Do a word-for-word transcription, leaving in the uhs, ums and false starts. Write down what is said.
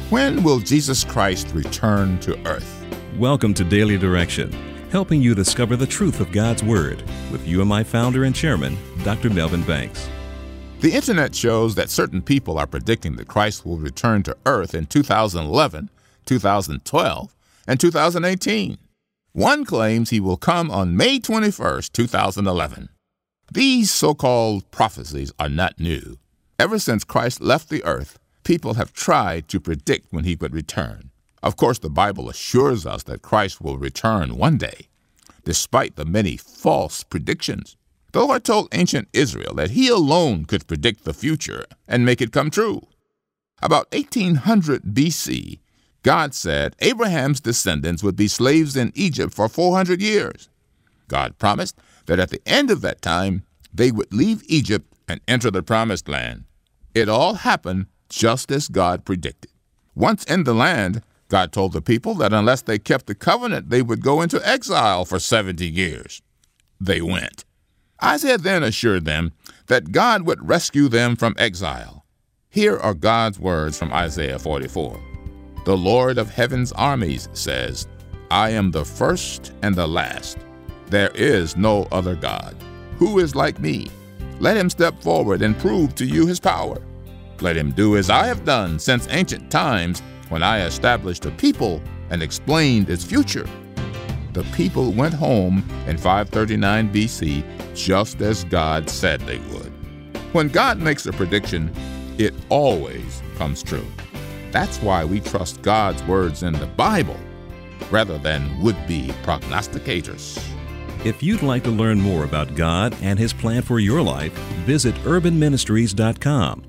When will Jesus Christ return to earth? Welcome to Daily Direction, helping you discover the truth of God's Word with U M I founder and chairman, Doctor Melvin Banks. The internet shows that certain people are predicting that Christ will return to earth in two thousand eleven, two thousand twelve, and two thousand eighteen. One claims he will come on May twenty-first, two thousand eleven. These so-called prophecies are not new. Ever since Christ left the earth, people have tried to predict when he would return. Of course, the Bible assures us that Christ will return one day, despite the many false predictions. The Lord told ancient Israel that he alone could predict the future and make it come true. About eighteen hundred B C, God said Abraham's descendants would be slaves in Egypt for four hundred years. God promised that at the end of that time, they would leave Egypt and enter the promised land. It all happened just as God predicted. Once in the land, God told the people that unless they kept the covenant, they would go into exile for seventy years. They went. Isaiah then assured them that God would rescue them from exile. Here are God's words from Isaiah forty-four. The Lord of heaven's armies says, I am the first and the last. There is no other God. Who is like me? Let him step forward and prove to you his power. Let him do as I have done since ancient times, when I established a people and explained its future. The people went home in five thirty-nine B C, just as God said they would. When God makes a prediction, it always comes true. That's why we trust God's words in the Bible rather than would-be prognosticators. If you'd like to learn more about God and His plan for your life, visit urban ministries dot com.